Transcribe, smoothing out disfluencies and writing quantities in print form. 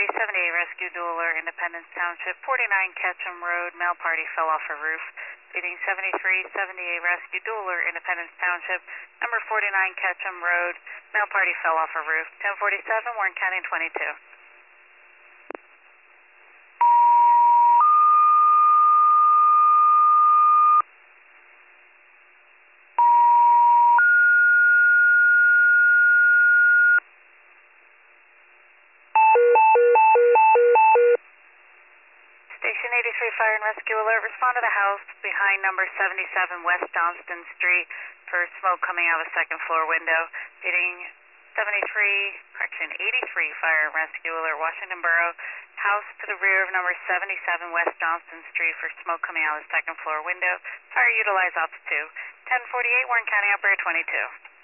78 Rescue Dueler, Independence Township, 49 Ketchum Road, male party fell off a roof. Leading 78 Rescue Dueler, Independence Township, number 49 Ketchum Road, male party fell off a roof. 1047, Warren County 22. Station 83 Fire and Rescue Alert, respond to the house behind number 77 West Johnston Street for smoke coming out of a second floor window. Leading 83 Fire and Rescue Alert, Washington Borough, house to the rear of number 77 West Johnston Street for smoke coming out of the second floor window. Fire utilize ops 2. 1048, Warren County Operator 22.